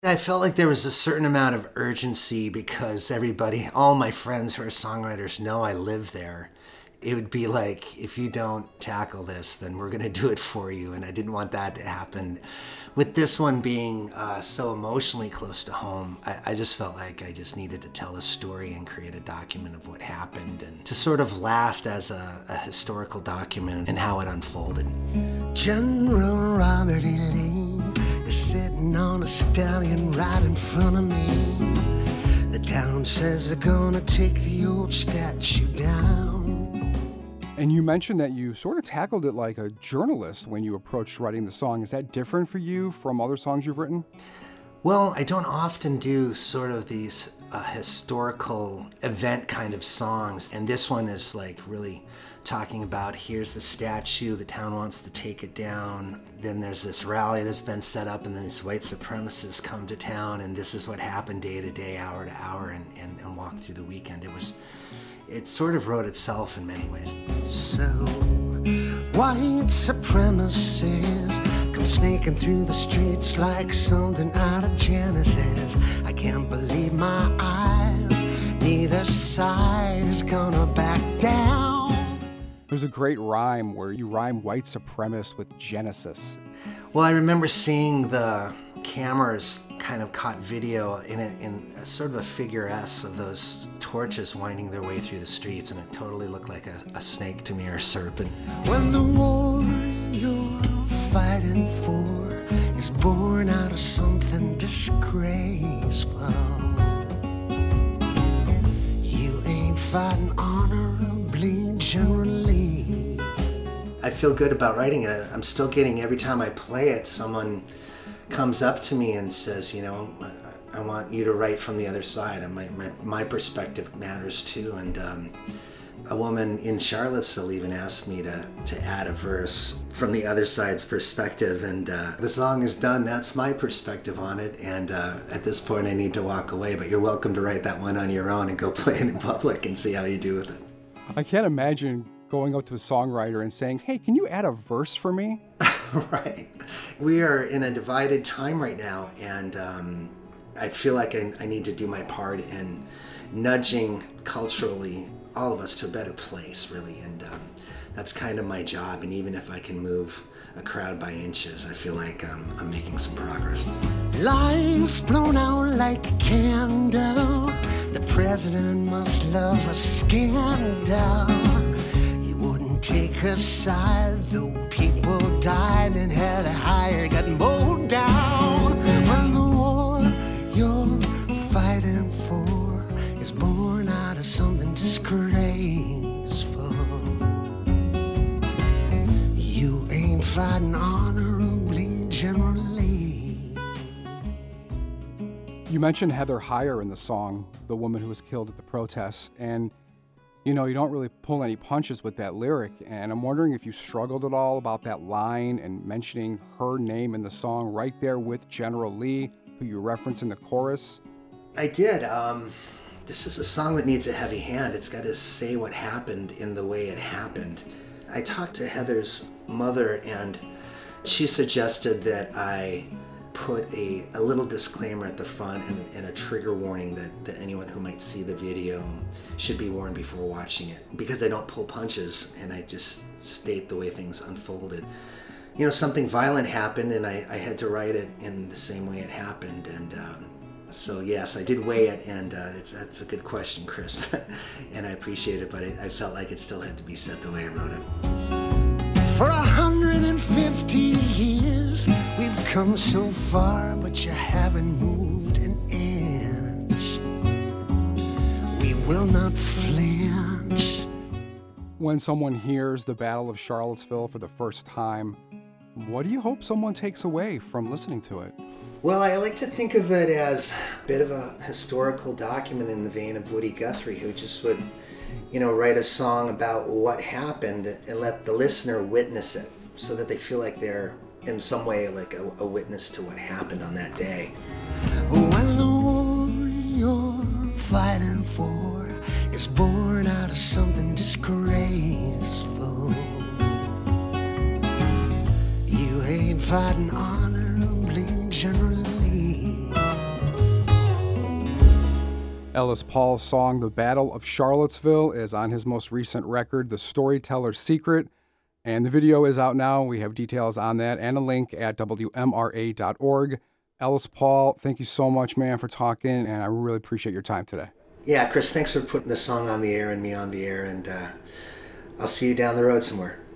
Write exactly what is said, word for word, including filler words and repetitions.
I felt like there was a certain amount of urgency because everybody, all my friends who are songwriters know I live there. It would be like, if you don't tackle this, then we're going to do it for you. And I didn't want that to happen. With this one being uh, so emotionally close to home, I, I just felt like I just needed to tell a story and create a document of what happened and to sort of last as a, a historical document and how it unfolded. General Robert E. Lee is sitting on a stallion right in front of me. The town says they're gonna take the old statue down. And you mentioned that you sort of tackled it like a journalist when you approached writing the song. Is that different for you from other songs you've written? Well, I don't often do sort of these uh, historical event kind of songs. And this one is like really talking about, here's the statue, the town wants to take it down. Then there's this rally that's been set up and then these white supremacists come to town and this is what happened day to day, hour to hour, and, and, and walk through the weekend. It was, it sort of wrote itself in many ways. So, white supremacists come sneaking through the streets like something out of Genesis. I can't believe my eyes. Neither side is gonna back down. There's a great rhyme where you rhyme white supremacist with Genesis. Well, I remember seeing the cameras kind of caught video in a, in a sort of a figure S of those torches winding their way through the streets, and it totally looked like a, a snake to me, or a serpent. When the war you're fighting for is born out of something disgraceful, you ain't fighting honorably, generally. I feel good about writing it. I'm still getting, every time I play it, someone comes up to me and says, you know, I, I want you to write from the other side, and my, my, my perspective matters too. And um, a woman in Charlottesville even asked me to, to add a verse from the other side's perspective, and uh, the song is done. That's my perspective on it, and uh, at this point I need to walk away, but you're welcome to write that one on your own and go play it in public and see how you do with it. I can't imagine going up to a songwriter and saying, hey, can you add a verse for me? Right. We are in a divided time right now, and um, I feel like I, I need to do my part in nudging culturally all of us to a better place, really, and um, that's kind of my job. And even if I can move a crowd by inches, I feel like um, I'm making some progress. Life's blown out like a candle. The president must love a scandal. He wouldn't take a side, though people died and had a higher, got mowed down. When the war you're fighting for is born out of something disgraceful, you ain't fighting honorably, generally. You mentioned Heather Heyer in the song, the woman who was killed at the protest, and you know, you don't really pull any punches with that lyric, and I'm wondering if you struggled at all about that line and mentioning her name in the song right there with General Lee, who you reference in the chorus. I did. Um, this is a song that needs a heavy hand. It's got to say what happened in the way it happened. I talked to Heather's mother, and she suggested that I put a, a little disclaimer at the front and, and a trigger warning that, that anyone who might see the video should be warned before watching it, because I don't pull punches and I just state the way things unfolded. You know, something violent happened and I, I had to write it in the same way it happened. And um, so yes, I did weigh it, and uh, it's, that's a good question, Chris, and I appreciate it, but it, I felt like it still had to be said the way I wrote it. For a hundred and fifty years, we've come so far, but you haven't moved an inch. We will not flinch. When someone hears the Battle of Charlottesville for the first time, what do you hope someone takes away from listening to it? Well, I like to think of it as a bit of a historical document in the vein of Woody Guthrie, who just would, you know, write a song about what happened and let the listener witness it so that they feel like they're in some way like a, a witness to what happened on that day. When the war you're fighting for is born out of something disgraceful, you ain't fighting honorably, generally. Ellis Paul's song, The Battle of Charlottesville, is on his most recent record, The Storyteller's Secret, and the video is out now. We have details on that and a link at W M R A dot org. Ellis Paul, thank you so much, man, for talking, and I really appreciate your time today. Yeah, Chris, thanks for putting the song on the air and me on the air, and uh, I'll see you down the road somewhere.